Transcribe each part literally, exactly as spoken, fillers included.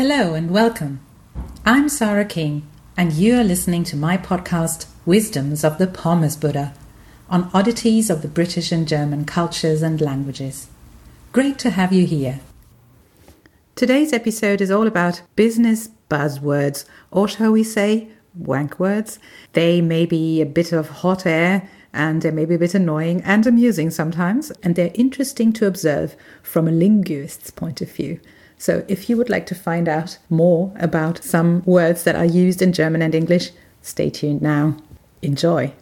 Hello and welcome. I'm Sarah King, and you are listening to my podcast, Wisdoms of the Pommes Buddha, on oddities of the British and German cultures and languages. Great to have you here. Today's episode is all about business buzzwords, or shall we say, wank words. They may be a bit of hot air, and they may be a bit annoying and amusing sometimes, and they're interesting to observe from a linguist's point of view. So if you would like to find out more about some words that are used in German and English, stay tuned now. Enjoy.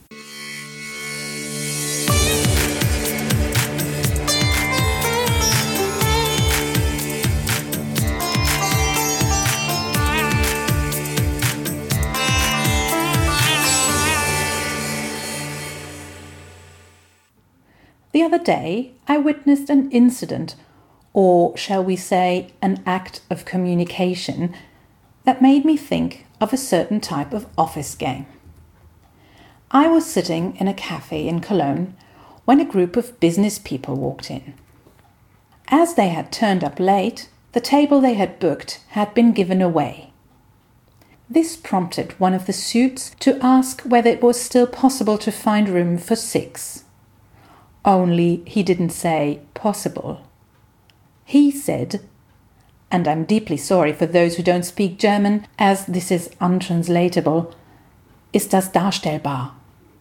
The other day, I witnessed an incident, or shall we say, an act of communication, that made me think of a certain type of office game. I was sitting in a cafe in Cologne when a group of business people walked in. As they had turned up late, the table they had booked had been given away. This prompted one of the suits to ask whether it was still possible to find room for six. Only he didn't say possible. He said, and I'm deeply sorry for those who don't speak German, as this is untranslatable, ist das darstellbar?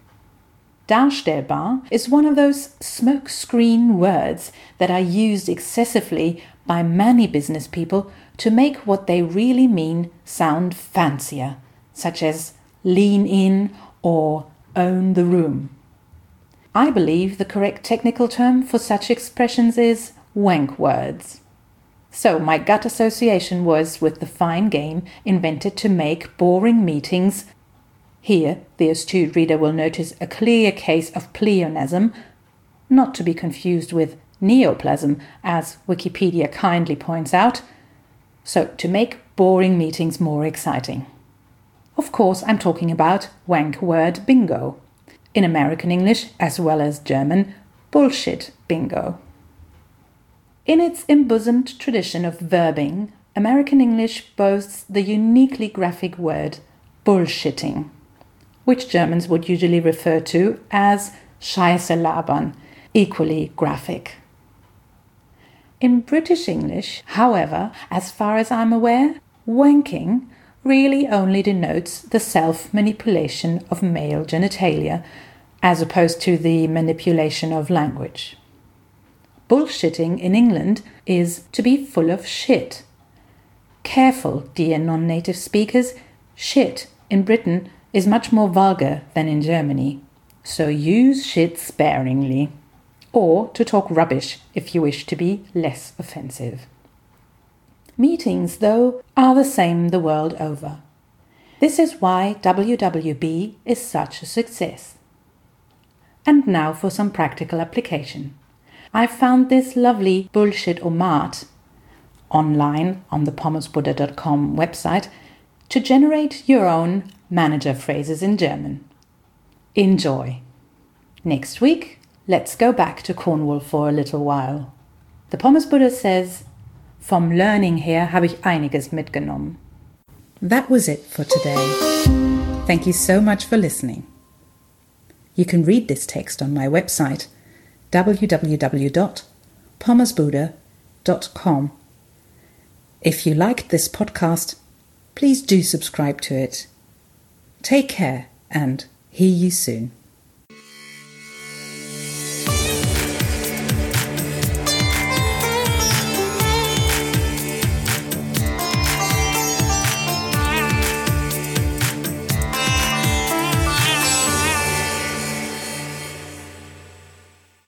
Darstellbar is one of those smokescreen words that are used excessively by many business people to make what they really mean sound fancier, such as lean in or own the room. I believe the correct technical term for such expressions is wank words. So my gut association was with the fine game invented to make boring meetings. Here, the astute reader will notice a clear case of pleonasm, not to be confused with neoplasm, as Wikipedia kindly points out. So, to make boring meetings more exciting. Of course, I'm talking about wank word bingo. In American English, as well as German, bullshit bingo. In its embosomed tradition of verbing, American English boasts the uniquely graphic word bullshitting, which Germans would usually refer to as Scheiße labern, equally graphic. In British English, however, as far as I'm aware, wanking really only denotes the self-manipulation of male genitalia, as opposed to the manipulation of language. Bullshitting in England is to be full of shit. Careful, dear non-native speakers, shit in Britain is much more vulgar than in Germany, so use shit sparingly, or to talk rubbish if you wish to be less offensive. Meetings, though, are the same the world over. This is why W W B is such a success. And now for some practical application. I found this lovely bullshit-o-mat online on the pommes buddha dot com website to generate your own manager phrases in German. Enjoy! Next week, let's go back to Cornwall for a little while. The Pommes Buddha says, vom Learning her habe ich einiges mitgenommen. That was it for today. Thank you so much for listening. You can read this text on my website, w w w dot pommes buddha dot com. If you liked this podcast, please do subscribe to it. Take care and hear you soon.